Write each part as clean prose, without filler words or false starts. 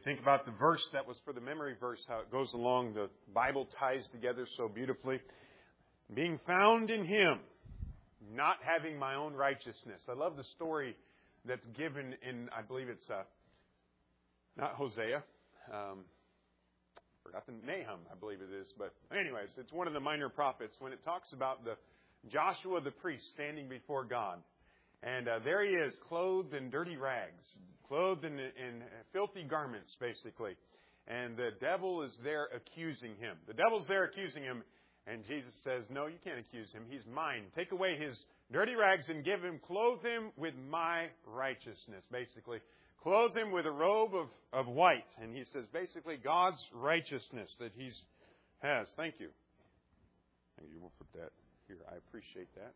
think about the verse that was for the memory verse, how it goes along, the Bible ties together so beautifully. Being found in Him, not having my own righteousness. I love the story that's given in, I believe it's not Hosea, forgotten, Nahum, I believe it is. But anyways, it's one of the minor prophets when it talks about the Joshua the priest standing before God. And there he is, clothed in dirty rags, clothed in filthy garments, basically. And the devil is there accusing him. The devil's there accusing him. And Jesus says, no, you can't accuse him. He's mine. Take away his dirty rags and clothe him with my righteousness, basically. Clothe him with a robe of white. And he says, basically, God's righteousness that he has. Thank you. Thank you. We'll put that here. I appreciate that.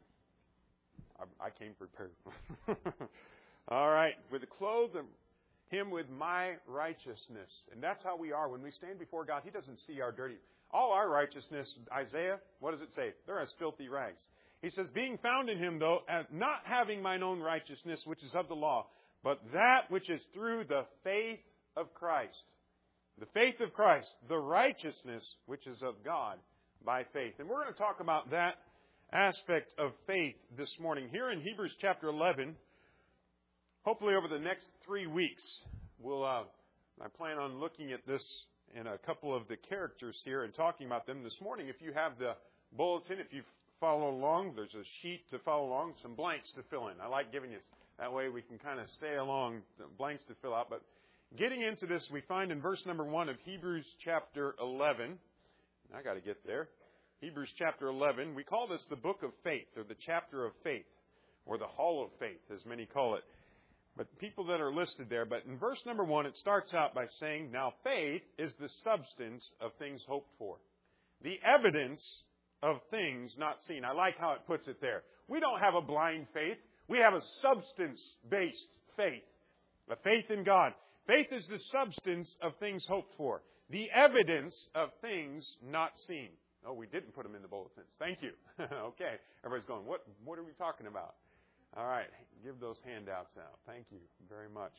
I came prepared. All right. Clothe him with my righteousness. And that's how we are. When we stand before God, He doesn't see our dirty... All our righteousness, Isaiah, what does it say? They're as filthy rags. He says, being found in Him, though, not having mine own righteousness, which is of the law, but that which is through the faith of Christ. The faith of Christ, the righteousness which is of God by faith. And we're going to talk about that aspect of faith this morning. Here in Hebrews chapter 11, hopefully over the next 3 weeks, I plan on looking at this in a couple of the characters here and talking about them. This morning, if you have the bulletin, if you follow along, there's a sheet to follow along, some blanks to fill in. I like giving you, that way we can kind of stay along, blanks to fill out. But getting into this, we find in verse number 1 of Hebrews chapter 11, I got to get there, Hebrews chapter 11, we call this the book of faith, or the chapter of faith, or the hall of faith, as many call it. But people that are listed there. But in verse number 1, it starts out by saying, now faith is the substance of things hoped for, the evidence of things not seen. I like how it puts it there. We don't have a blind faith. We have a substance-based faith, a faith in God. Faith is the substance of things hoped for, the evidence of things not seen. Oh, we didn't put them in the bulletins. Thank you. Okay. Everybody's going, what are we talking about? All right, give those handouts out. Thank you very much.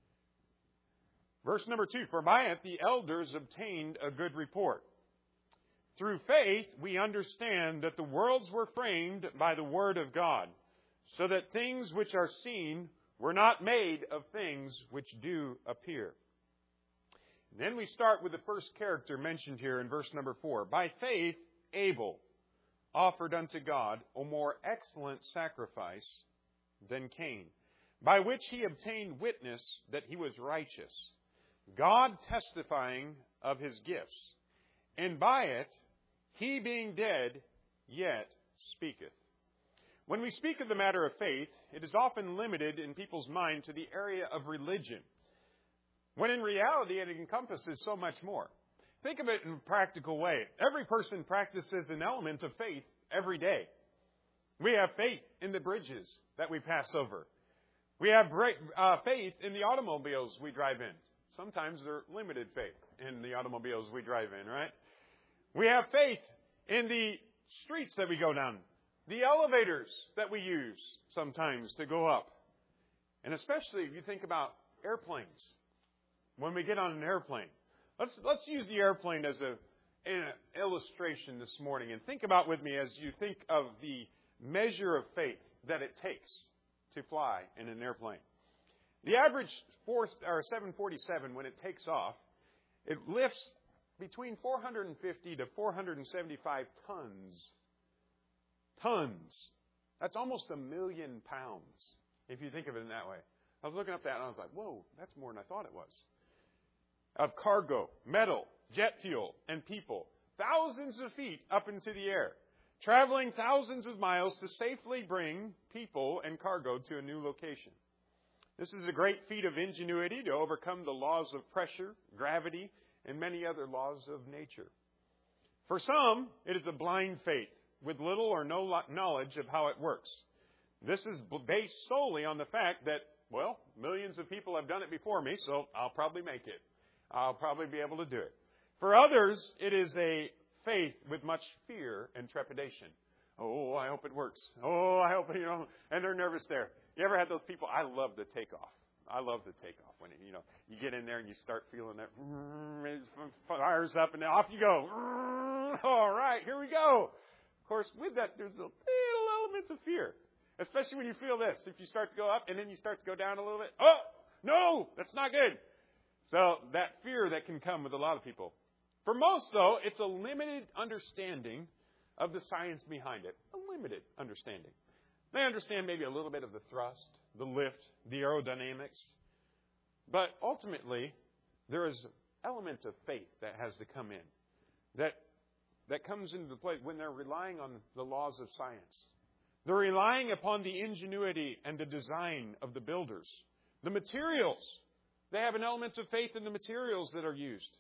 Verse number 2, for by it the elders obtained a good report. Through faith we understand that the worlds were framed by the word of God, so that things which are seen were not made of things which do appear. And then we start with the first character mentioned here in verse number 4. By faith Abel offered unto God a more excellent sacrifice than Cain, by which he obtained witness that he was righteous, God testifying of his gifts. And by it, he being dead, yet speaketh. When we speak of the matter of faith, it is often limited in people's mind to the area of religion, when in reality it encompasses so much more. Think of it in a practical way. Every person practices an element of faith every day. We have faith in the bridges that we pass over. We have faith in the automobiles we drive in. Sometimes they're limited faith in the automobiles we drive in, right? We have faith in the streets that we go down, the elevators that we use sometimes to go up. And especially if you think about airplanes. When we get on an airplane, let's use the airplane as an illustration this morning. And think about with me as you think of the measure of faith that it takes to fly in an airplane. The average 747, when it takes off, it lifts between 450 to 475 tons. Tons. That's almost 1 million pounds, if you think of it in that way. I was looking up that and I was like, whoa, that's more than I thought it was. Of cargo, metal, jet fuel, and people. Thousands of feet up into the air. Traveling thousands of miles to safely bring people and cargo to a new location. This is a great feat of ingenuity to overcome the laws of pressure, gravity, and many other laws of nature. For some, it is a blind faith with little or no knowledge of how it works. This is based solely on the fact that, well, millions of people have done it before me, so I'll probably make it. I'll probably be able to do it. For others, it is a faith with much fear and trepidation. Oh, I hope it works. Oh, I hope, and they're nervous there. You ever had those people? I love the takeoff. I love the takeoff when you get in there and you start feeling that it fires up and off you go. All right, here we go. Of course, with that, there's a little element of fear, especially when you feel this. If you start to go up and then you start to go down a little bit, oh, no, that's not good. So that fear that can come with a lot of people. For most, though, it's a limited understanding of the science behind it. A limited understanding. They understand maybe a little bit of the thrust, the lift, the aerodynamics. But ultimately, there is an element of faith that has to come in. That comes into play when they're relying on the laws of science. They're relying upon the ingenuity and the design of the builders. The materials. They have an element of faith in the materials that are used.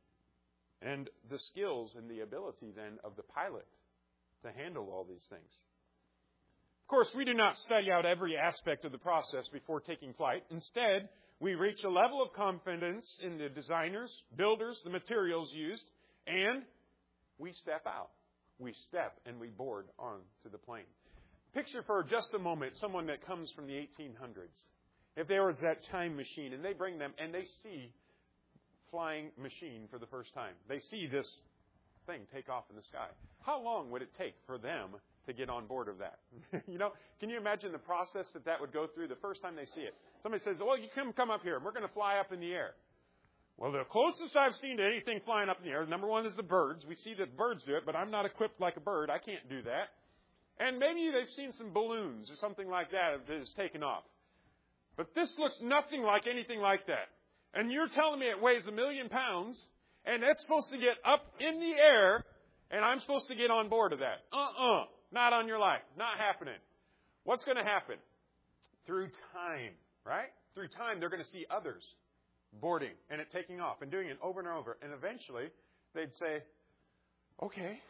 And the skills and the ability then of the pilot to handle all these things. Of course, we do not study out every aspect of the process before taking flight. Instead, we reach a level of confidence in the designers, builders, the materials used, and we step out. We step and we board onto the plane. Picture for just a moment someone that comes from the 1800s. If there was that time machine and they bring them and they see flying machine for the first time. They see this thing take off in the sky. How long would it take for them to get on board of that? Can you imagine the process that would go through the first time they see it? Somebody says, well, you come up here, and we're going to fly up in the air. Well, the closest I've seen to anything flying up in the air, number one is the birds. We see that birds do it, but I'm not equipped like a bird. I can't do that. And maybe they've seen some balloons or something like that that is taken off. But this looks nothing like anything like that. And you're telling me it weighs 1 million pounds, and it's supposed to get up in the air, and I'm supposed to get on board of that. Not on your life. Not happening. What's going to happen? Through time, right? Through time, they're going to see others boarding and it taking off and doing it over and over. And eventually, they'd say, okay,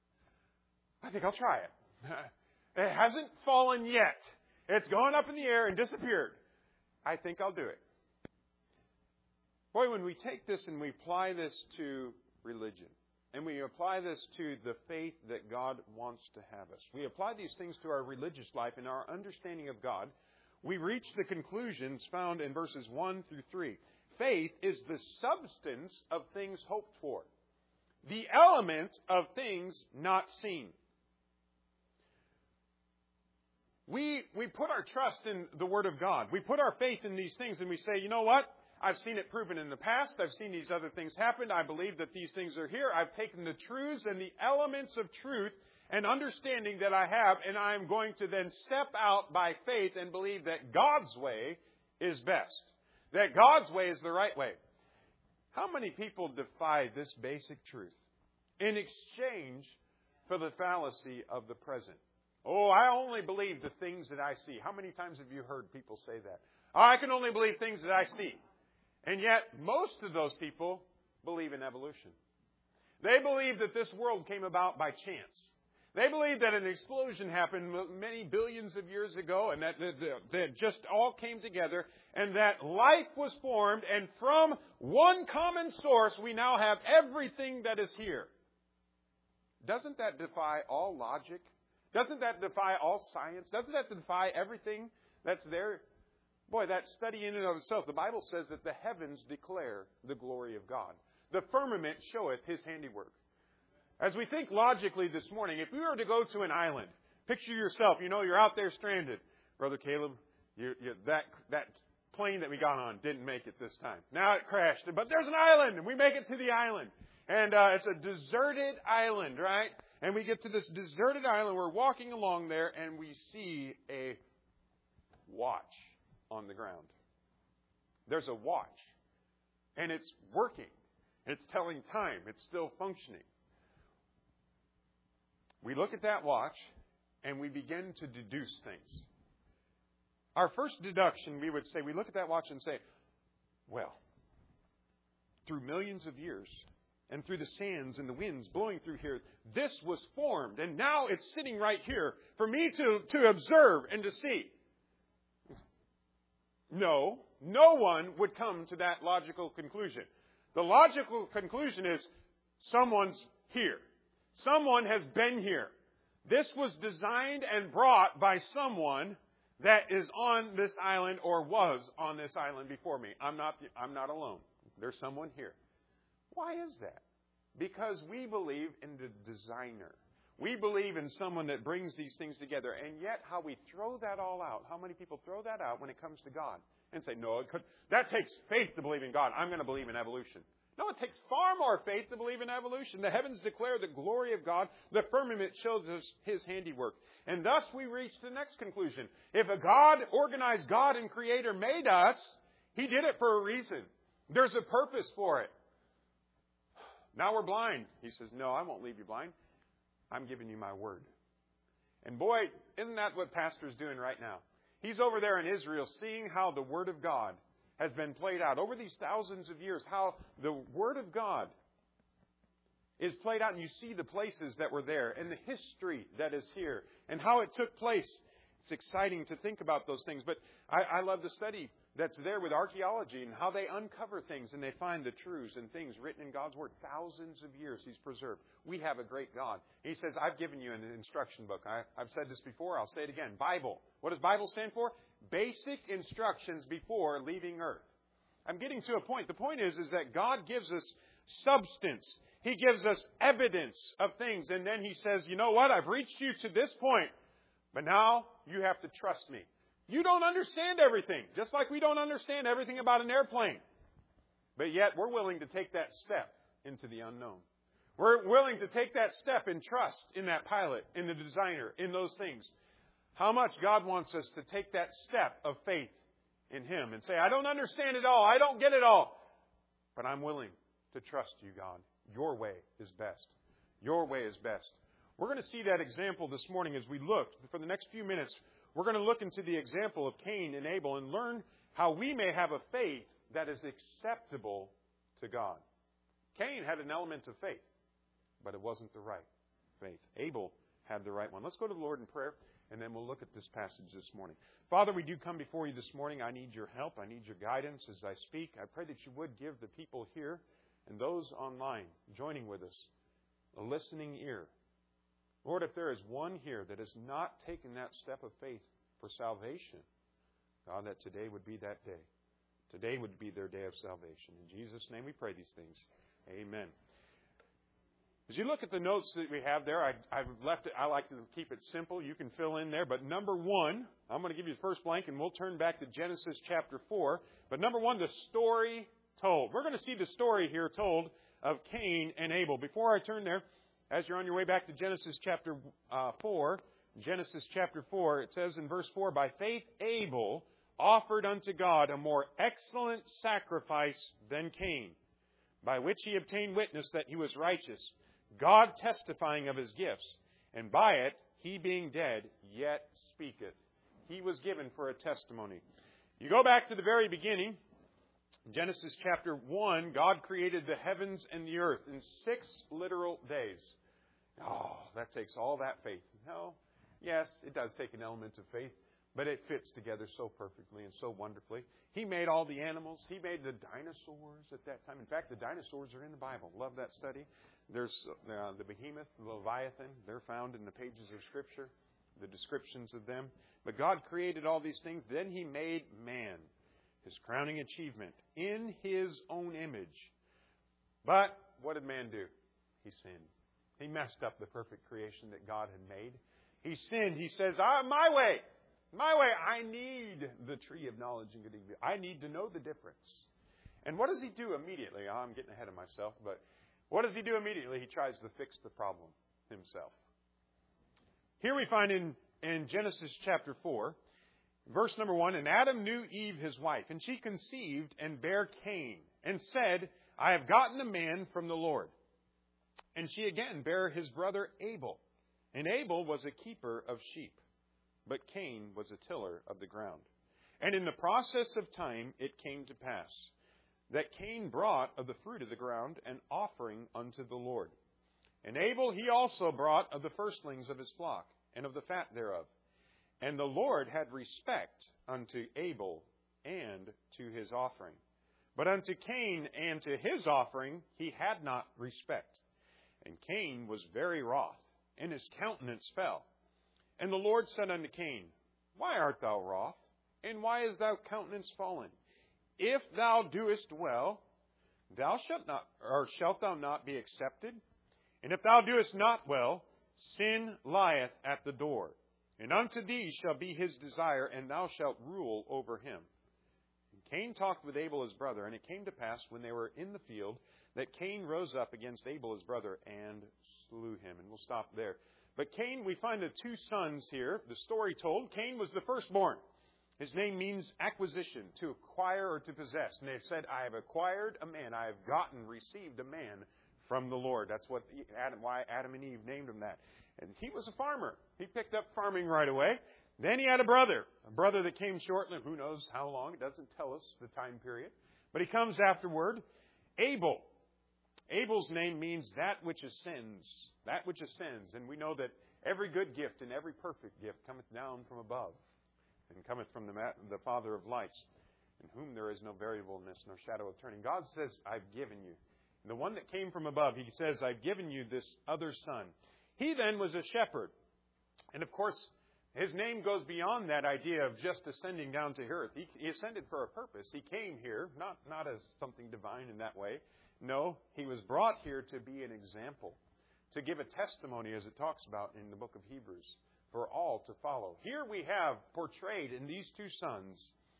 I think I'll try it. It hasn't fallen yet. It's gone up in the air and disappeared. I think I'll do it. Boy, when we take this and we apply this to religion, and we apply this to the faith that God wants to have us, we apply these things to our religious life and our understanding of God, we reach the conclusions found in verses 1 through 3. Faith is the substance of things hoped for, the element of things not seen. We put our trust in the Word of God. We put our faith in these things and we say, you know what? I've seen it proven in the past. I've seen these other things happen. I believe that these things are here. I've taken the truths and the elements of truth and understanding that I have, and I'm going to then step out by faith and believe that God's way is best, that God's way is the right way. How many people defy this basic truth in exchange for the fallacy of the present? Oh, I only believe the things that I see. How many times have you heard people say that? Oh, I can only believe things that I see. And yet, most of those people believe in evolution. They believe that this world came about by chance. They believe that an explosion happened many billions of years ago and that just all came together and that life was formed, and from one common source we now have everything that is here. Doesn't that defy all logic? Doesn't that defy all science? Doesn't that defy everything that's there? Boy, that study in and of itself, the Bible says that the heavens declare the glory of God. The firmament showeth His handiwork. As we think logically this morning, if we were to go to an island, picture yourself, you're out there stranded. Brother Caleb, that plane that we got on didn't make it this time. Now it crashed, but there's an island, and we make it to the island. And it's a deserted island, right? And we get to this deserted island, we're walking along there, and we see a watch on the ground. There's a watch, and it's working. It's telling time. It's still functioning. We look at that watch, and we begin to deduce things. Our first deduction, we would say, we look at that watch and say, well, through millions of years, and through the sands and the winds blowing through here, this was formed, and now it's sitting right here for me to observe and to see. No one would come to that logical conclusion. The logical conclusion is someone's here. Someone has been here. This was designed and brought by someone that is on this island or was on this island before me. I'm not alone. There's someone here. Why is that? Because we believe in the designer. We believe in someone that brings these things together. And yet how we throw that all out. How many people throw that out when it comes to God? And say, no, that takes faith to believe in God. I'm going to believe in evolution. No, it takes far more faith to believe in evolution. The heavens declare the glory of God. The firmament shows us His handiwork. And thus we reach the next conclusion. If a God, organized God and Creator made us, He did it for a reason. There's a purpose for it. Now we're blind. He says, no, I won't leave you blind. I'm giving you my word. And boy, isn't that what Pastor's doing right now? He's over there in Israel seeing how the Word of God has been played out over these thousands of years, how the Word of God is played out, and you see the places that were there and the history that is here and how it took place. It's exciting to think about those things, but I love the study that's there with archaeology and how they uncover things and they find the truths and things written in God's Word. Thousands of years He's preserved. We have a great God. He says, I've given you an instruction book. I've said this before. I'll say it again. Bible. What does Bible stand for? Basic instructions before leaving earth. I'm getting to a point. The point is that God gives us substance. He gives us evidence of things. And then He says, you know what? I've reached you to this point. But now you have to trust me. You don't understand everything, just like we don't understand everything about an airplane. But yet we're willing to take that step into the unknown. We're willing to take that step and trust in that pilot, in the designer, in those things. How much God wants us to take that step of faith in Him and say, I don't understand it all. I don't get it all. But I'm willing to trust you, God. Your way is best. Your way is best. We're going to see that example this morning as we look. For the next few minutes, we're going to look into the example of Cain and Abel and learn how we may have a faith that is acceptable to God. Cain had an element of faith, but it wasn't the right faith. Abel had the right one. Let's go to the Lord in prayer, and then we'll look at this passage this morning. Father, we do come before you this morning. I need your help. I need your guidance as I speak. I pray that you would give the people here and those online joining with us a listening ear. Lord, if there is one here that has not taken that step of faith for salvation, God, that today would be that day. Today would be their day of salvation. In Jesus' name we pray these things. Amen. As you look at the notes that we have there, I've left it. I like to keep it simple. You can fill in there. But number one, I'm going to give you the first blank, and we'll turn back to Genesis chapter 4. But number one, the story told. We're going to see the story here told of Cain and Abel. Before I turn there, as you're on your way back to Genesis chapter 4, it says in verse 4, by faith Abel offered unto God a more excellent sacrifice than Cain, by which he obtained witness that he was righteous, God testifying of his gifts, and by it he being dead yet speaketh. He was given for a testimony. You go back to the very beginning, Genesis chapter 1, God created the heavens and the earth in 6 literal days. Oh, that takes all that faith. No, yes, it does take an element of faith, but it fits together so perfectly and so wonderfully. He made all the animals. He made the dinosaurs at that time. In fact, the dinosaurs are in the Bible. Love that study. There's the behemoth, the Leviathan. They're found in the pages of Scripture, the descriptions of them. But God created all these things. Then He made man, His crowning achievement, in His own image. But what did man do? He sinned. He messed up the perfect creation that God had made. He sinned. He says, my way. I need the tree of knowledge and good and evil. I need to know the difference. And what does He do immediately? I'm getting ahead of myself, but what does He do immediately? He tries to fix the problem Himself. Here we find in Genesis chapter 4, verse number 1, and Adam knew Eve his wife, and she conceived and bare Cain, and said, I have gotten a man from the Lord. And she again bare his brother Abel. And Abel was a keeper of sheep, but Cain was a tiller of the ground. And in the process of time it came to pass that Cain brought of the fruit of the ground an offering unto the Lord. And Abel he also brought of the firstlings of his flock, and of the fat thereof. And the Lord had respect unto Abel and to his offering. But unto Cain and to his offering he had not respect. And Cain was very wroth, and his countenance fell. And the Lord said unto Cain, Why art thou wroth? And why is thy countenance fallen? If thou doest well, thou shalt thou not be accepted? And if thou doest not well, sin lieth at the door. And unto thee shall be his desire, and thou shalt rule over him. And Cain talked with Abel his brother, and it came to pass, when they were in the field, that Cain rose up against Abel his brother, and slew him. And we'll stop there. But Cain, we find the two sons here, the story told. Cain was the firstborn. His name means acquisition, to acquire or to possess. And they said, I have acquired a man. I have received a man from the Lord. That's why Adam and Eve named him that. And he was a farmer. He picked up farming right away. Then he had a brother that came shortly. Who knows how long? It doesn't tell us the time period. But he comes afterward. Abel. Abel's name means that which ascends. That which ascends. And we know that every good gift and every perfect gift cometh down from above, and cometh from the Father of lights, in whom there is no variableness, nor shadow of turning. God says, I've given you. And the one that came from above, He says, I've given you this other son. He then was a shepherd. And of course, his name goes beyond that idea of just ascending down to earth. He ascended for a purpose. He came here, not as something divine in that way. No, he was brought here to be an example, to give a testimony, as it talks about in the book of Hebrews, for all to follow. Here we have portrayed in these two sons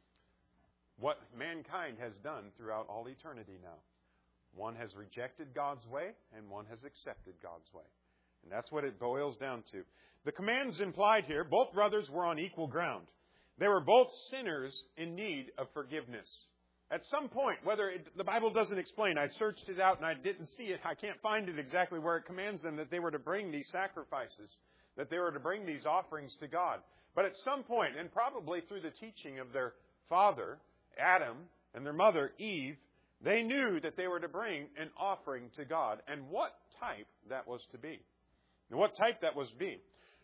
what mankind has done throughout all eternity now. One has rejected God's way, and one has accepted God's way. And that's what it boils down to. The commands implied here, both brothers were on equal ground. They were both sinners in need of forgiveness. At some point, the Bible doesn't explain. I searched it out and I didn't see it. I can't find it exactly where it commands them that they were to bring these sacrifices, that they were to bring these offerings to God. But at some point, and probably through the teaching of their father, Adam, and their mother, Eve, they knew that they were to bring an offering to God, and what type that was to be. And what type that was to be.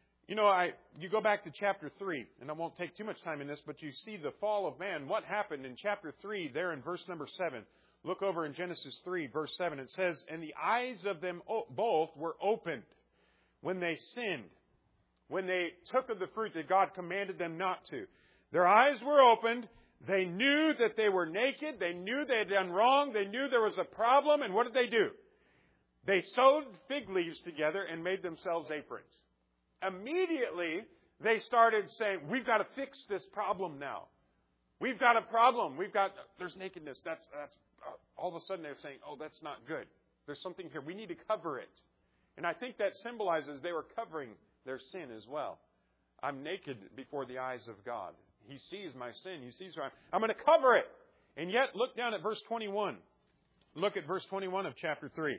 You go back to chapter 3, and I won't take too much time in this, but you see the fall of man. What happened in chapter 3 there in verse number 7? Look over in Genesis 3, verse 7. It says, and the eyes of them both were opened when they sinned, when they took of the fruit that God commanded them not to. Their eyes were opened. They knew that they were naked. They knew they had done wrong. They knew there was a problem. And what did they do? They sewed fig leaves together and made themselves aprons. Immediately, they started saying, we've got to fix this problem now. We've got a problem. There's nakedness. That's all of a sudden they're saying, oh, that's not good. There's something here. We need to cover it. And I think that symbolizes they were covering their sin as well. I'm naked before the eyes of God. He sees my sin. He sees I'm going to cover it. And yet, look down at verse 21. Look at verse 21 of chapter 3.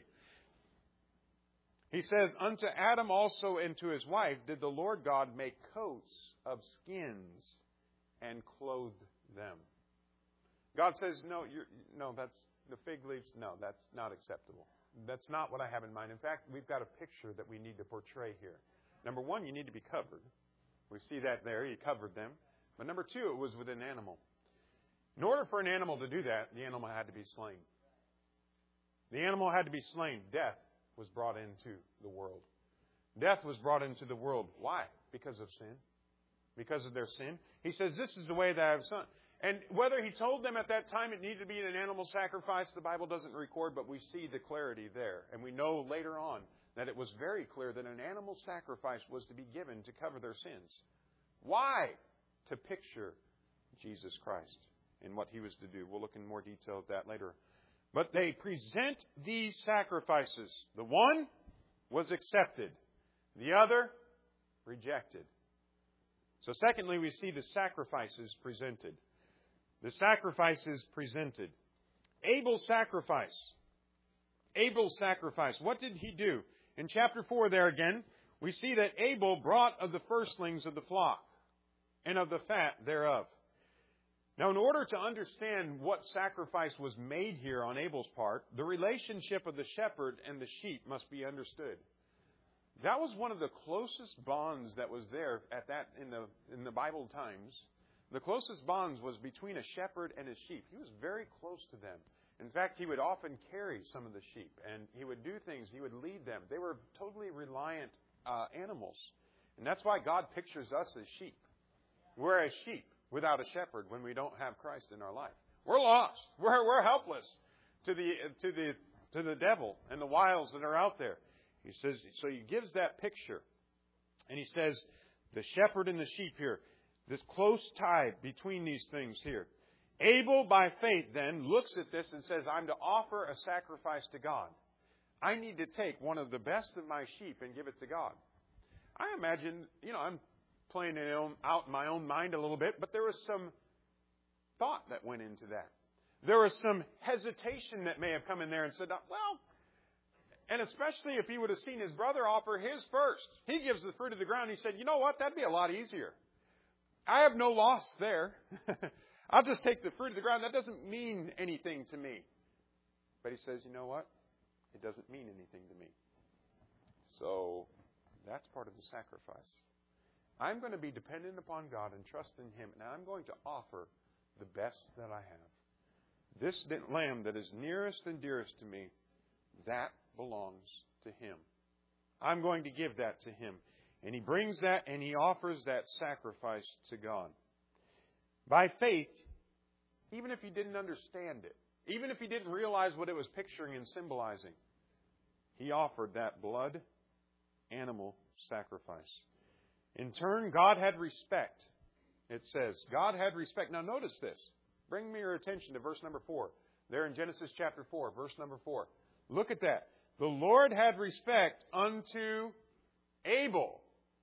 He says, unto Adam also and to his wife did the Lord God make coats of skins and clothe them. God says, no, that's the fig leaves. No, that's not acceptable. That's not what I have in mind. In fact, we've got a picture that we need to portray here. Number one, you need to be covered. We see that there. He covered them. But number two, it was with an animal. In order for an animal to do that, the animal had to be slain. The animal had to be slain. Death was brought into the world. Death was brought into the world. Why? Because of sin. Because of their sin. He says, this is the way that I have done. And whether He told them at that time it needed to be an animal sacrifice, the Bible doesn't record, but we see the clarity there. And we know later on that it was very clear that an animal sacrifice was to be given to cover their sins. Why? To picture Jesus Christ and what He was to do. We'll look in more detail at that later. But they present these sacrifices. The one was accepted. The other, rejected. So secondly, we see the sacrifices presented. The sacrifices presented. Abel's sacrifice. Abel's sacrifice. What did he do? In chapter 4 there again, we see that Abel brought of the firstlings of the flock and of the fat thereof. Now, in order to understand what sacrifice was made here on Abel's part, the relationship of the shepherd and the sheep must be understood. That was one of the closest bonds that was there in the Bible times. The closest bonds was between a shepherd and his sheep. He was very close to them. In fact, he would often carry some of the sheep, and he would do things. He would lead them. They were totally reliant animals. And that's why God pictures us as sheep. We're a sheep without a shepherd when we don't have Christ in our life. We're lost. We're helpless to the devil and the wiles that are out there. He says, so he gives that picture. And he says, the shepherd and the sheep here, this close tie between these things here. Abel, by faith, then, looks at this and says, I'm to offer a sacrifice to God. I need to take one of the best of my sheep and give it to God. I imagine, I'm playing it out in my own mind a little bit, but there was some thought that went into that. There was some hesitation that may have come in there and said, well, and especially if he would have seen his brother offer his first. He gives the fruit of the ground. He said, you know what? That'd be a lot easier. I have no loss there. I'll just take the fruit of the ground. That doesn't mean anything to me. But he says, you know what? It doesn't mean anything to me. So that's part of the sacrifice. I'm going to be dependent upon God and trust in Him. And I'm going to offer the best that I have. This lamb that is nearest and dearest to me, that belongs to Him. I'm going to give that to Him. And he brings that and he offers that sacrifice to God. By faith, even if he didn't understand it, even if he didn't realize what it was picturing and symbolizing, he offered that blood animal sacrifice. In turn, God had respect. It says, God had respect. Now notice this. Bring me your attention to verse number 4. There in Genesis chapter 4, verse number 4. Look at that. The Lord had respect unto Abel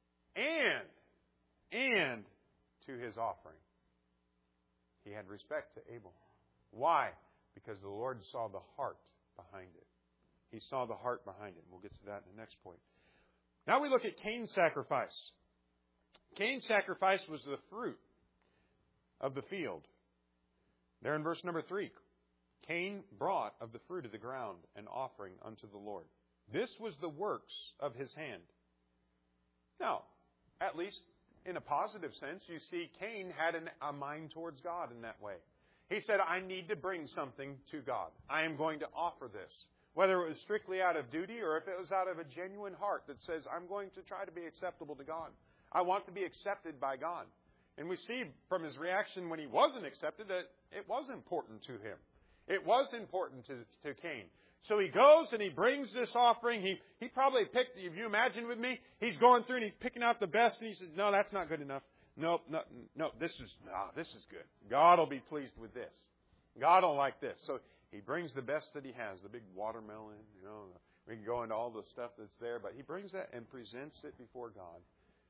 and to his offering. He had respect to Abel. Why? Because the Lord saw the heart behind it. He saw the heart behind it. We'll get to that in the next point. Now we look at Cain's sacrifice. Cain's sacrifice was the fruit of the field. There in verse number 3, Cain brought of the fruit of the ground an offering unto the Lord. This was the works of his hand. Now, at least in a positive sense, you see Cain had a mind towards God in that way. He said, I need to bring something to God. I am going to offer this. Whether it was strictly out of duty or if it was out of a genuine heart that says, I'm going to try to be acceptable to God. I want to be accepted by God. And we see from his reaction when he wasn't accepted that it was important to him. It was important to Cain. So he goes and he brings this offering. He probably picked, if you imagine with me, he's going through and he's picking out the best and he says, no, that's not good enough. No, this is good. God will be pleased with this. God will like this. So he brings the best that he has, the big watermelon, we can go into all the stuff that's there, but he brings that and presents it before God.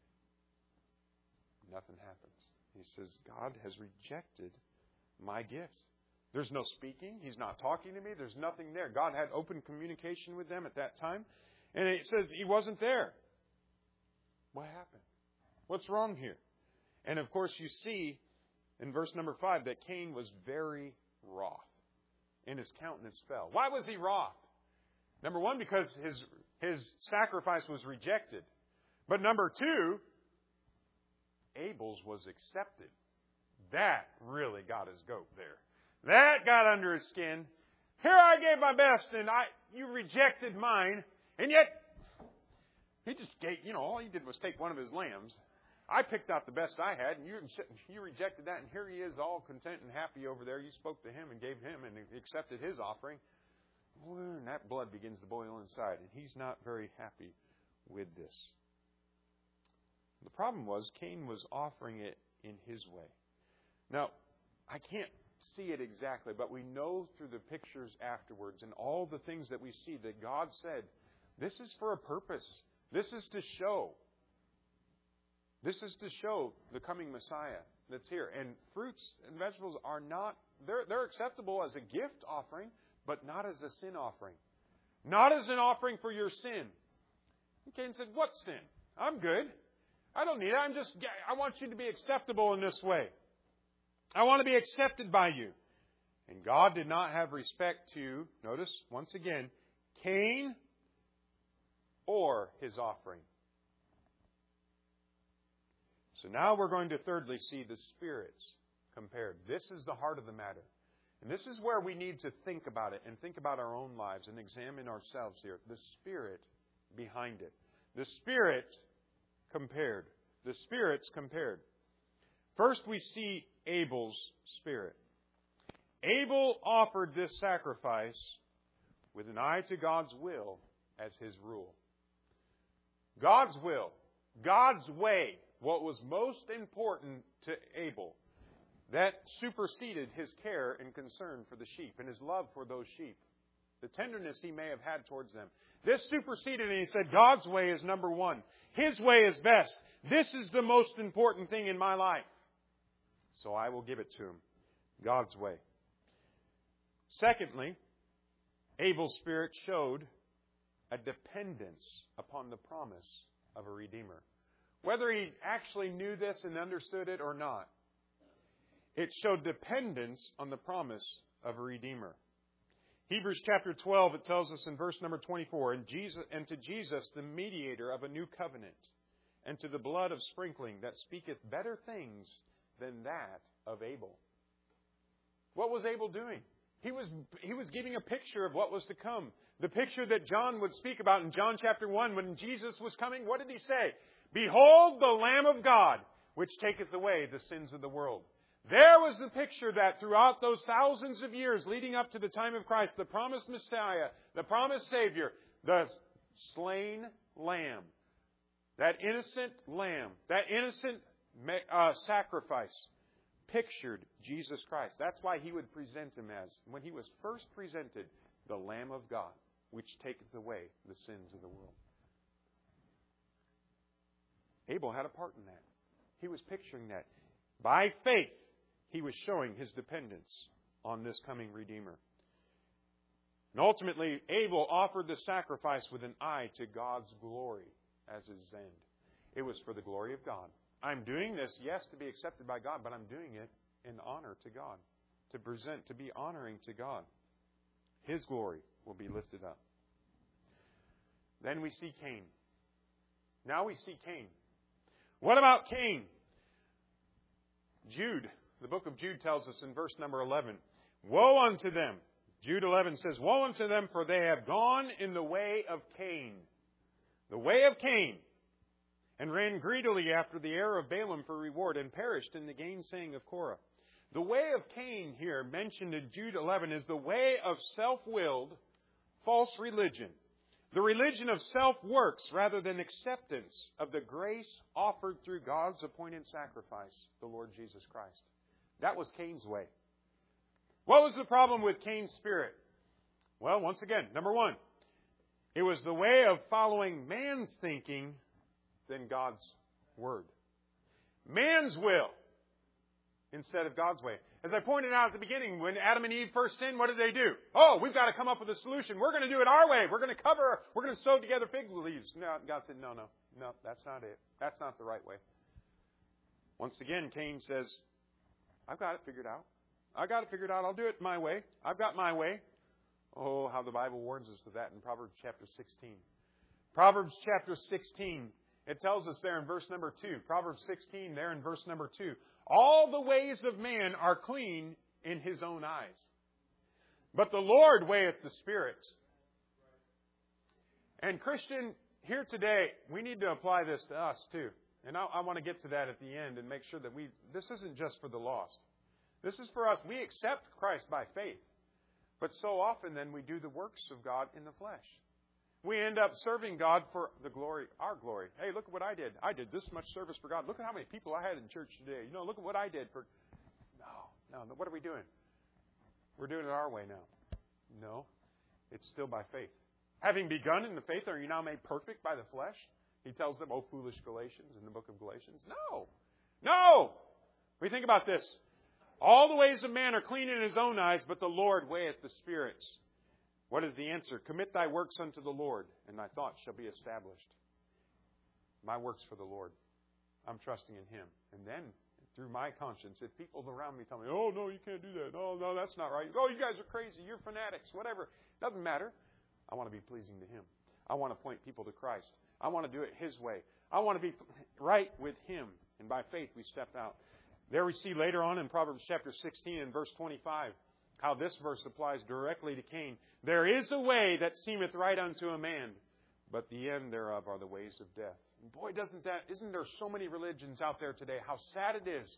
Nothing happens. He says, God has rejected my gift. There's no speaking. He's not talking to me. There's nothing there. God had open communication with them at that time. And it says he wasn't there. What happened? What's wrong here? And of course you see in verse number 5 that Cain was very wroth. And his countenance fell. Why was he wroth? Number 1, because his sacrifice was rejected. But number 2, Abel's was accepted. That really got his goat there. That got under his skin. Here I gave my best, and you rejected mine. And yet, he just gave, all he did was take one of his lambs. I picked out the best I had, and you rejected that, and here he is all content and happy over there. You spoke to him and gave him and accepted his offering. And that blood begins to boil inside, and he's not very happy with this. The problem was Cain was offering it in his way. Now, I can't see it exactly, but we know through the pictures afterwards and all the things that we see that God said, this is for a purpose. This is to show. This is to show the coming Messiah that's here. And fruits and vegetables are not, they're acceptable as a gift offering, but not as a sin offering. Not as an offering for your sin. And Cain said, what sin? I'm good. I don't need it. I want you to be acceptable in this way. I want to be accepted by you. And God did not have respect to, notice, once again, Cain or his offering. So now we're going to thirdly see the spirits compared. This is the heart of the matter. And this is where we need to think about it and think about our own lives and examine ourselves here. The spirit behind it. The spirit compared. The spirits compared. First, we see Abel's spirit. Abel offered this sacrifice with an eye to God's will as his rule. God's will, God's way, what was most important to Abel, that superseded his care and concern for the sheep and his love for those sheep, the tenderness he may have had towards them. This superseded, and he said, God's way is number one. His way is best. This is the most important thing in my life. So I will give it to him. God's way. Secondly, Abel's spirit showed a dependence upon the promise of a Redeemer. Whether he actually knew this and understood it or not, it showed dependence on the promise of a Redeemer. Hebrews chapter 12, it tells us in verse number 24, and to Jesus, the mediator of a new covenant, and to the blood of sprinkling that speaketh better things than that of Abel. What was Abel doing? He was giving a picture of what was to come. The picture that John would speak about in John chapter 1 when Jesus was coming. What did he say? Behold the Lamb of God, which taketh away the sins of the world. There was the picture that throughout those thousands of years leading up to the time of Christ, the promised Messiah, the promised Savior, the slain Lamb, that innocent Lamb, that innocent sacrifice, pictured Jesus Christ. That's why he would present him as, when he was first presented, the Lamb of God, which taketh away the sins of the world. Abel had a part in that. He was picturing that. By faith, he was showing his dependence on this coming Redeemer. And ultimately, Abel offered the sacrifice with an eye to God's glory as his end. It was for the glory of God. I'm doing this, yes, to be accepted by God, but I'm doing it in honor to God. To be honoring to God. His glory will be lifted up. Then we see Cain. Now we see Cain. What about Cain? Jude, the book of Jude tells us in verse number 11, woe unto them. Jude 11 says, woe unto them, for they have gone in the way of Cain. The way of Cain. And ran greedily after the heir of Balaam for reward, and perished in the gainsaying of Korah. The way of Cain here, mentioned in Jude 11, is the way of self-willed, false religion. The religion of self-works rather than acceptance of the grace offered through God's appointed sacrifice, the Lord Jesus Christ. That was Cain's way. What was the problem with Cain's spirit? Well, once again, number one, it was the way of following man's thinking than God's Word. Man's will instead of God's way. As I pointed out at the beginning, when Adam and Eve first sinned, what did they do? Oh, we've got to come up with a solution. We're going to do it our way. We're going to sew together fig leaves. No, God said, no, that's not it. That's not the right way. Once again, Cain says, I've got it figured out. I'll do it my way. I've got my way. Oh, how the Bible warns us of that in Proverbs chapter 16. Proverbs chapter 16. It tells us there in verse number 2. Proverbs 16 there in verse number 2. All the ways of man are clean in his own eyes, but the Lord weigheth the spirits. And Christian, here today, we need to apply this to us too. And I want to get to that at the end and make sure that this isn't just for the lost. This is for us. We accept Christ by faith. But so often then we do the works of God in the flesh. We end up serving God for the glory, our glory. Hey, look at what I did. I did this much service for God. Look at how many people I had in church today. Look at what I did for... No. What are we doing? We're doing it our way now. No. It's still by faith. Having begun in the faith, are you now made perfect by the flesh? He tells them, oh, foolish Galatians, in the book of Galatians. No! We think about this. All the ways of man are clean in his own eyes, but the Lord weigheth the spirits. What is the answer? Commit thy works unto the Lord, and thy thoughts shall be established. My works for the Lord. I'm trusting in Him. And then, through my conscience, if people around me tell me, oh, no, you can't do that. Oh, no, that's not right. Oh, you guys are crazy. You're fanatics. Whatever. Doesn't matter. I want to be pleasing to Him. I want to point people to Christ. I want to do it His way. I want to be right with Him. And by faith, we step out. There we see later on in Proverbs chapter 16 and verse 25, how this verse applies directly to Cain. There is a way that seemeth right unto a man, but the end thereof are the ways of death. And boy, isn't there so many religions out there today? How sad it is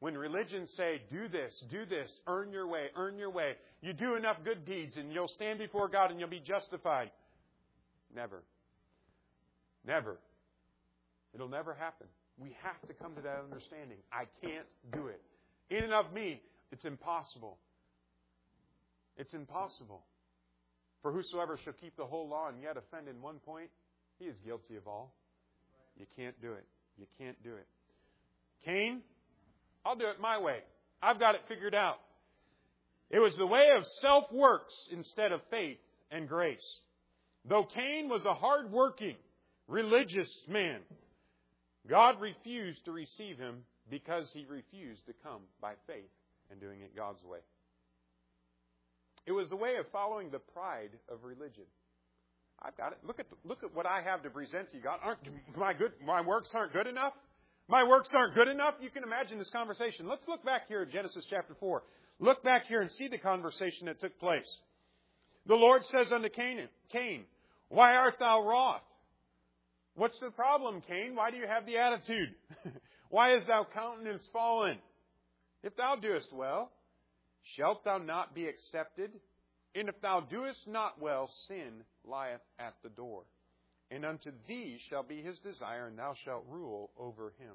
When religions say, do this, earn your way. You do enough good deeds and you'll stand before God and you'll be justified. Never. Never. It'll never happen. We have to come to that understanding. I can't do it. In and of me, it's impossible. It's impossible. For whosoever shall keep the whole law and yet offend in one point, he is guilty of all. You can't do it. You can't do it. Cain, I'll do it my way. I've got it figured out. It was the way of self-works instead of faith and grace. Though Cain was a hard-working, religious man, God refused to receive him because he refused to come by faith and doing it God's way. It was the way of following the pride of religion. I've got it. Look at what I have to present to you, God. My works aren't good enough? My works aren't good enough? You can imagine this conversation. Let's look back here at Genesis chapter 4. Look back here and see the conversation that took place. The Lord says unto Cain, why art thou wroth? What's the problem, Cain? Why do you have the attitude? Why is thou countenance fallen? If thou doest well, shalt thou not be accepted? And if thou doest not well, sin lieth at the door. And unto thee shall be his desire, and thou shalt rule over him.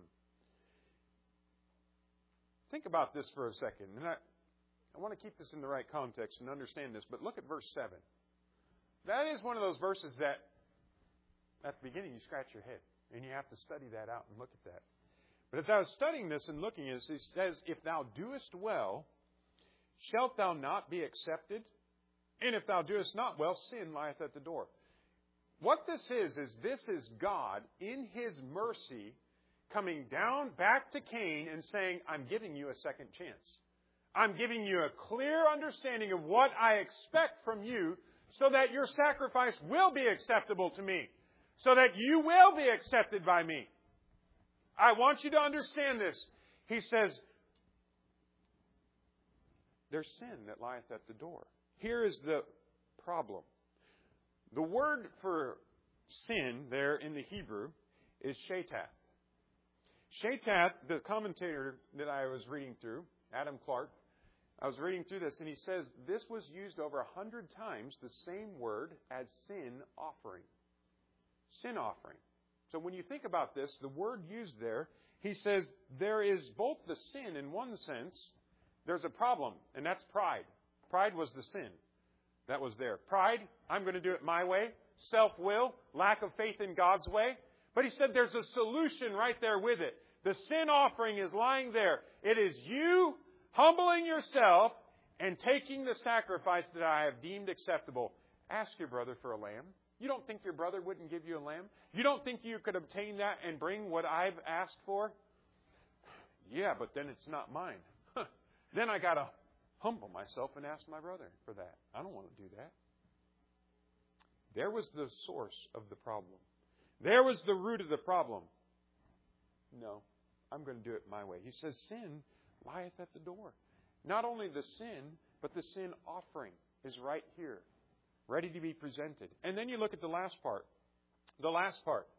Think about this for a second. And I want to keep this in the right context and understand this. But look at verse 7. That is one of those verses that at the beginning you scratch your head. And you have to study that out and look at that. But as I was studying this and looking at it, it says, if thou doest well, shalt thou not be accepted? And if thou doest not well, sin lieth at the door. What this is God, in His mercy, coming down back to Cain and saying, I'm giving you a second chance. I'm giving you a clear understanding of what I expect from you so that your sacrifice will be acceptable to me. So that you will be accepted by me. I want you to understand this. He says, there's sin that lieth at the door. Here is the problem. The word for sin there in the Hebrew is shaitat. Shaitat, the commentator that I was reading through, Adam Clark, I was reading through this, and he says this was used over 100 times, the same word as sin offering. Sin offering. So when you think about this, the word used there, he says there is both the sin in one sense, there's a problem, and that's pride. Pride was the sin that was there. Pride, I'm going to do it my way. Self-will, lack of faith in God's way. But he said there's a solution right there with it. The sin offering is lying there. It is you humbling yourself and taking the sacrifice that I have deemed acceptable. Ask your brother for a lamb. You don't think your brother wouldn't give you a lamb? You don't think you could obtain that and bring what I've asked for? Yeah, but then it's not mine. Then I got to humble myself and ask my brother for that. I don't want to do that. There was the source of the problem. There was the root of the problem. No, I'm going to do it my way. He says sin lieth at the door. Not only the sin, but the sin offering is right here, ready to be presented. And then you look at the last part. The last part.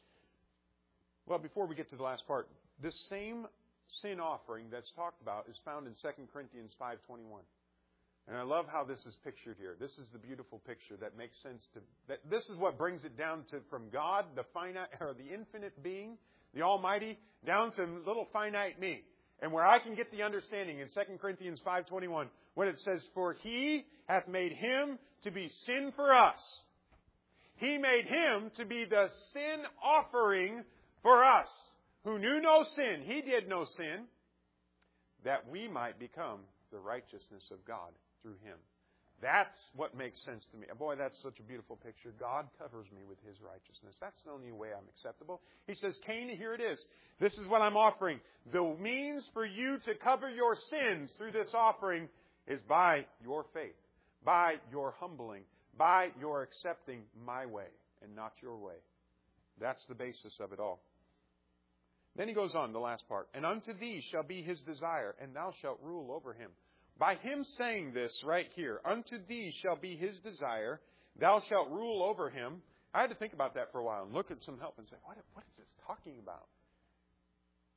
Well, before we get to the last part, this same sin offering that's talked about is found in 2 Corinthians 5:21. And I love how this is pictured here. This is the beautiful picture that makes sense this is what brings it down to from God, the finite or the infinite being, the Almighty, down to little finite me. And where I can get the understanding in 2 Corinthians 5:21, when it says, for He hath made Him to be sin for us. He made Him to be the sin offering for us, who knew no sin. He did no sin, that we might become the righteousness of God through Him. That's what makes sense to me. Boy, that's such a beautiful picture. God covers me with His righteousness. That's the only way I'm acceptable. He says, Cain, here it is. This is what I'm offering. The means for you to cover your sins through this offering is by your faith, by your humbling, by your accepting my way and not your way. That's the basis of it all. Then he goes on, the last part. And unto thee shall be his desire, and thou shalt rule over him. By him saying this right here, unto thee shall be his desire, thou shalt rule over him. I had to think about that for a while and look at some help and say, what is this talking about?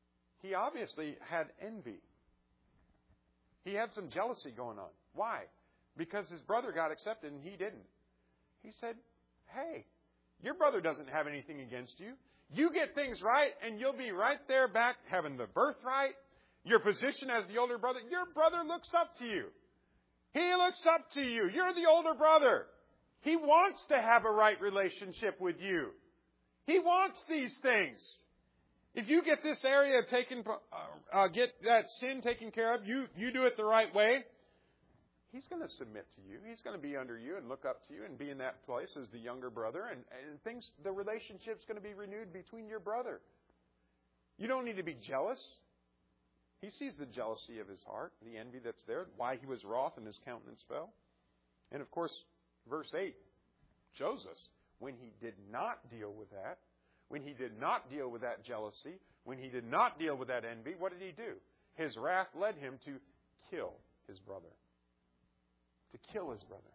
he obviously had envy. He had some jealousy going on. Why? Because his brother got accepted and he didn't. He said, hey, your brother doesn't have anything against you. You get things right and you'll be right there back having the birthright, your position as the older brother. Your brother looks up to you. He looks up to you. You're the older brother. He wants to have a right relationship with you. He wants these things. If you get this area taken, get that sin taken care of, you do it the right way, He's going to submit to you. He's going to be under you and look up to you and be in that place as the younger brother. And the relationship's going to be renewed between your brother. You don't need to be jealous. He sees the jealousy of his heart, the envy that's there, why he was wroth and his countenance fell. And of course, verse 8 shows us when he did not deal with that, when he did not deal with that jealousy, when he did not deal with that envy, what did he do? His wrath led him to kill his brother. To kill his brother.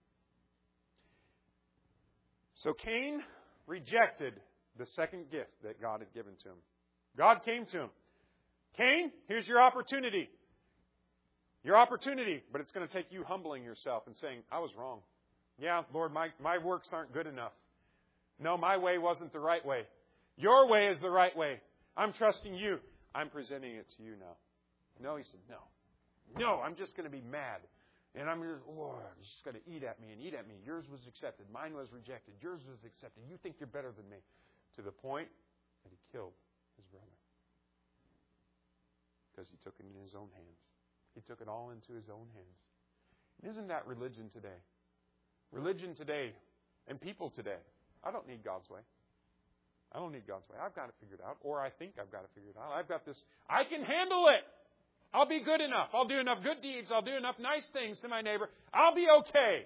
So Cain rejected the second gift that God had given to him. God came to him. Cain, here's your opportunity. Your opportunity, but it's going to take you humbling yourself and saying, I was wrong. Yeah, Lord, my works aren't good enough. No, my way wasn't the right way. Your way is the right way. I'm trusting you. I'm presenting it to you now. No, he said, no. No, I'm just going to be mad. And I'm just going to eat at me and eat at me. Yours was accepted. Mine was rejected. Yours was accepted. You think you're better than me. To the point that he killed his brother. Because he took it in his own hands. He took it all into his own hands. And isn't that religion today? Religion today and people today. I don't need God's way. I don't need God's way. I've got it figured out. Or I think I've got it figured out. I've got this. I can handle it. I'll be good enough. I'll do enough good deeds. I'll do enough nice things to my neighbor. I'll be okay.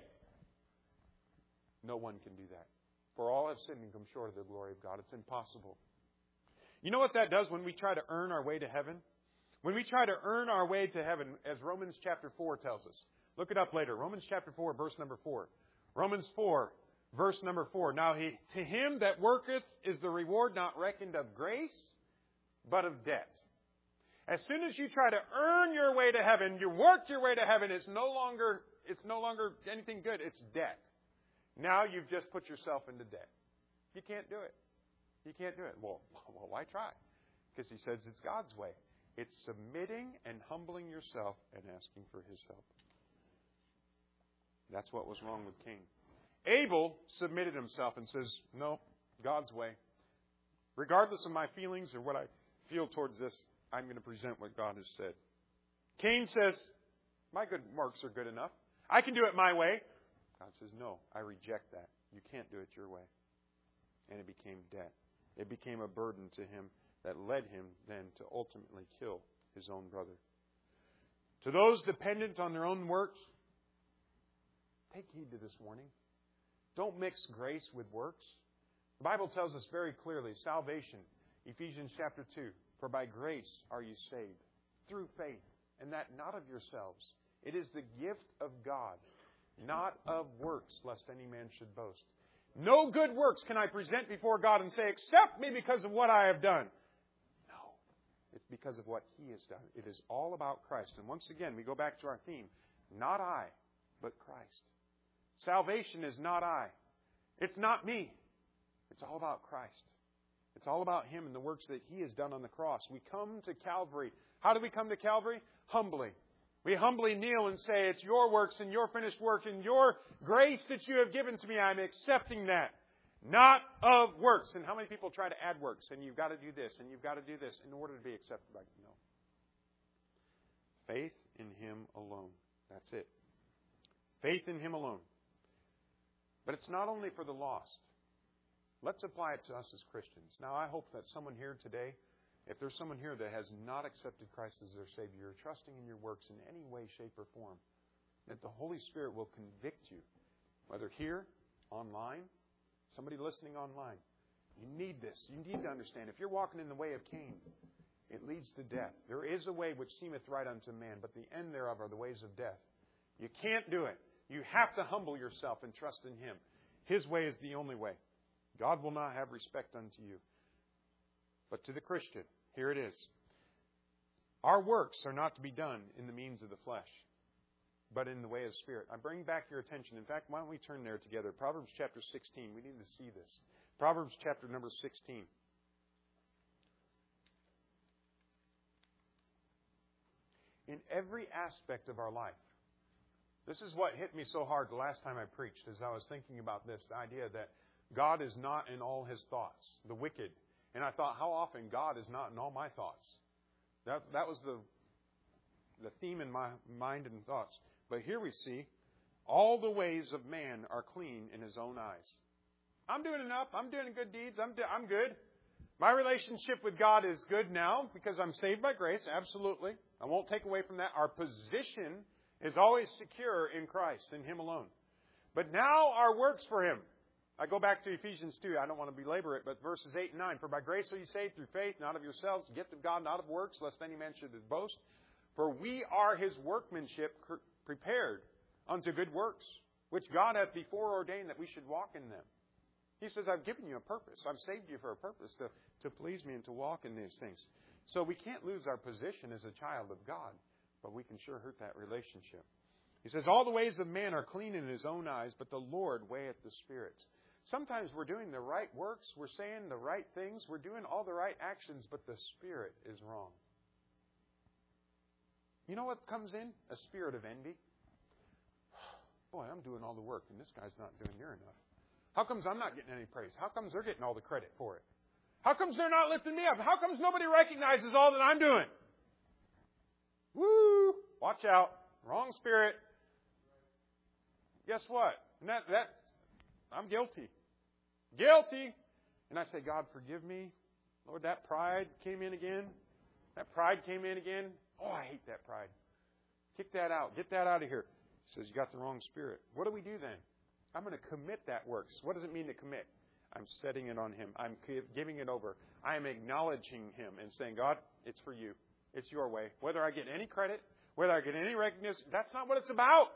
No one can do that. For all have sinned and come short of the glory of God. It's impossible. You know what that does when we try to earn our way to heaven? When we try to earn our way to heaven, as Romans chapter 4 tells us. Look it up later. Romans chapter 4, verse number 4. Romans 4, verse number 4. Now, to him that worketh is the reward not reckoned of grace, but of debt. As soon as you try to earn your way to heaven, you work your way to heaven, it's no longer anything good. It's debt. Now you've just put yourself into debt. You can't do it. You can't do it. Well, why try? Because he says it's God's way. It's submitting and humbling yourself and asking for his help. That's what was wrong with Cain. Abel submitted himself and says, no, God's way. Regardless of my feelings or what I feel towards this, I'm going to present what God has said. Cain says, my good works are good enough. I can do it my way. God says, no, I reject that. You can't do it your way. And it became debt. It became a burden to him that led him then to ultimately kill his own brother. To those dependent on their own works, take heed to this warning. Don't mix grace with works. The Bible tells us very clearly, salvation, Ephesians chapter 2, for by grace are you saved, through faith, and that not of yourselves. It is the gift of God, not of works, lest any man should boast. No good works can I present before God and say, accept me because of what I have done. No, it's because of what He has done. It is all about Christ. And once again, we go back to our theme. Not I, but Christ. Salvation is not I. It's not me. It's all about Christ. It's all about Him and the works that He has done on the cross. We come to Calvary. How do we come to Calvary? Humbly. We humbly kneel and say, it's your works and your finished work and your grace that you have given to me. I'm accepting that. Not of works. And how many people try to add works? And you've got to do this and you've got to do this in order to be accepted by God. No. Faith in Him alone. That's it. Faith in Him alone. But it's not only for the lost. Let's apply it to us as Christians. Now, I hope that someone here today, if there's someone here that has not accepted Christ as their Savior, you're trusting in your works in any way, shape, or form, that the Holy Spirit will convict you, whether here, online, somebody listening online. You need this. You need to understand. If you're walking in the way of Cain, it leads to death. There is a way which seemeth right unto man, but the end thereof are the ways of death. You can't do it. You have to humble yourself and trust in Him. His way is the only way. God will not have respect unto you. But to the Christian, here it is. Our works are not to be done in the means of the flesh, but in the way of Spirit. I bring back your attention. In fact, why don't we turn there together? Proverbs chapter 16. We need to see this. Proverbs chapter number 16. In every aspect of our life. This is what hit me so hard the last time I preached as I was thinking about this, the idea that God is not in all His thoughts, the wicked. And I thought, how often God is not in all my thoughts? That was the theme in my mind and thoughts. But here we see, all the ways of man are clean in his own eyes. I'm doing enough. I'm doing good deeds. I'm good. My relationship with God is good now because I'm saved by grace. Absolutely. I won't take away from that. Our position is always secure in Christ, in Him alone. But now our works for Him. I go back to Ephesians 2. I don't want to belabor it, but verses 8 and 9. For by grace are you saved through faith, not of yourselves, gift of God, not of works, lest any man should boast. For we are His workmanship, prepared unto good works, which God hath before ordained that we should walk in them. He says, I've given you a purpose. I've saved you for a purpose to please me and to walk in these things. So we can't lose our position as a child of God, but we can sure hurt that relationship. He says, all the ways of man are clean in His own eyes, but the Lord weigheth the spirits. Sometimes we're doing the right works, we're saying the right things, we're doing all the right actions, but the spirit is wrong. You know what comes in? A spirit of envy. Boy, I'm doing all the work, and this guy's not doing near enough. How comes I'm not getting any praise? How comes they're getting all the credit for it? How comes they're not lifting me up? How comes nobody recognizes all that I'm doing? Woo! Watch out. Wrong spirit. Guess what? And that I'm guilty. Guilty. And I say, God, forgive me. Lord, that pride came in again. That pride came in again. Oh, I hate that pride. Kick that out. Get that out of here. He says, you got the wrong spirit. What do we do then? I'm going to commit that works. What does it mean to commit? I'm setting it on Him. I'm giving it over. I am acknowledging Him and saying, God, it's for you. It's your way. Whether I get any credit, whether I get any recognition, that's not what it's about.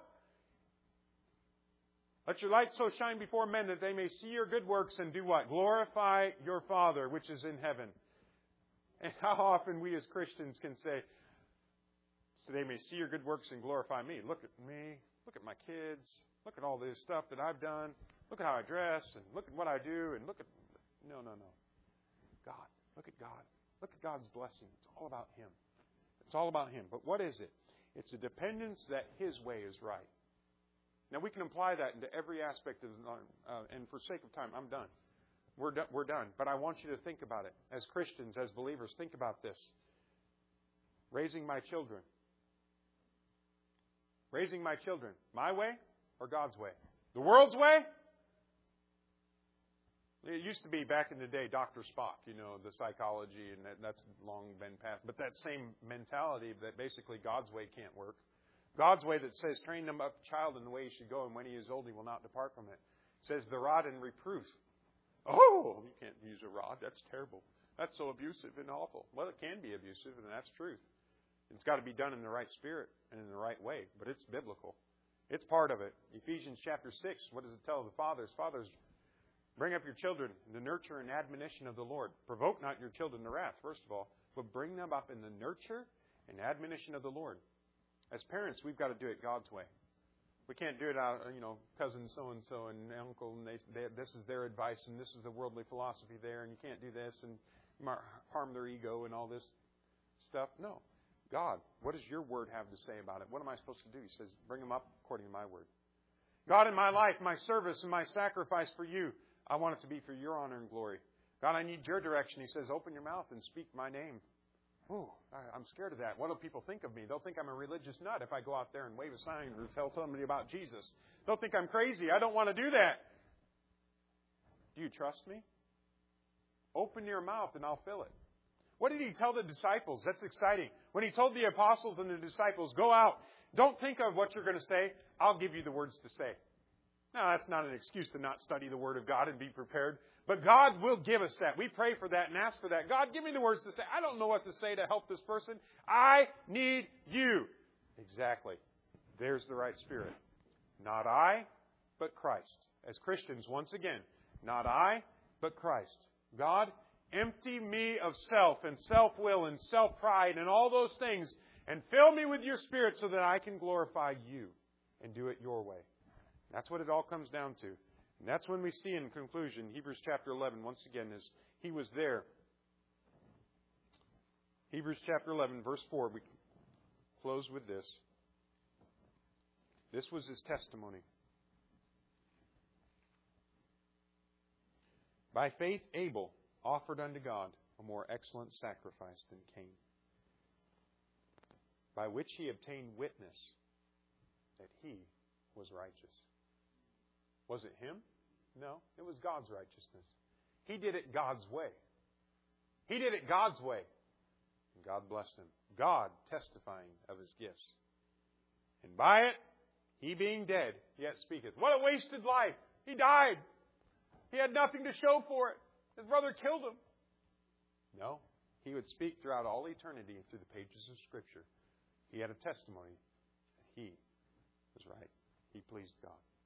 Let your light so shine before men that they may see your good works and do what? Glorify your Father which is in heaven. And how often we as Christians can say, so they may see your good works and glorify me. Look at me. Look at my kids. Look at all this stuff that I've done. Look at how I dress and look at what I do and look at... No. God. Look at God. Look at God's blessing. It's all about Him. It's all about Him. But what is it? It's a dependence that His way is right. Now, we can apply that into every aspect of and for sake of time, I'm done. We're done. But I want you to think about it. As Christians, as believers, think about this. Raising my children. Raising my children. My way or God's way? The world's way? It used to be back in the day, Dr. Spock, the psychology, and that's long been past. But that same mentality that basically God's way can't work. God's way that says, train them up child in the way he should go, and when he is old, he will not depart from it. It says, the rod and reproof. Oh, you can't use a rod. That's terrible. That's so abusive and awful. Well, it can be abusive, and that's truth. It's got to be done in the right spirit and in the right way, but it's biblical. It's part of it. Ephesians chapter 6, what does it tell the fathers? Fathers, bring up your children in the nurture and admonition of the Lord. Provoke not your children to wrath, first of all, but bring them up in the nurture and admonition of the Lord. As parents, we've got to do it God's way. We can't do it out, cousin so-and-so and uncle, and this is their advice, and this is the worldly philosophy there, and you can't do this, and you might harm their ego and all this stuff. No. God, what does your word have to say about it? What am I supposed to do? He says, bring them up according to my word. God, in my life, my service, and my sacrifice for you, I want it to be for your honor and glory. God, I need your direction. He says, open your mouth and speak my name. Ooh, I'm scared of that. What do people think of me? They'll think I'm a religious nut if I go out there and wave a sign or tell somebody about Jesus. They'll think I'm crazy. I don't want to do that. Do you trust me? Open your mouth and I'll fill it. What did He tell the disciples? That's exciting. When He told the apostles and the disciples, go out. Don't think of what you're going to say. I'll give you the words to say. Now, that's not an excuse to not study the Word of God and be prepared. But God will give us that. We pray for that and ask for that. God, give me the words to say. I don't know what to say to help this person. I need you. Exactly. There's the right spirit. Not I, but Christ. As Christians, once again, not I, but Christ. God, Empty me of self and self-will and self-pride and all those things, and fill me with your Spirit so that I can glorify you and do it your way. That's what it all comes down to. And that's when we see in conclusion, Hebrews chapter 11, once again, is he was there. Hebrews chapter 11, verse 4, we close with this. This was his testimony. By faith, Abel offered unto God a more excellent sacrifice than Cain, by which he obtained witness that he was righteous. Was it him? No, it was God's righteousness. He did it God's way. He did it God's way. And God blessed him. God testifying of his gifts. And by it, he being dead, yet speaketh. What a wasted life. He died. He had nothing to show for it. His brother killed him. No, he would speak throughout all eternity through the pages of Scripture. He had a testimony that he was right. He pleased God.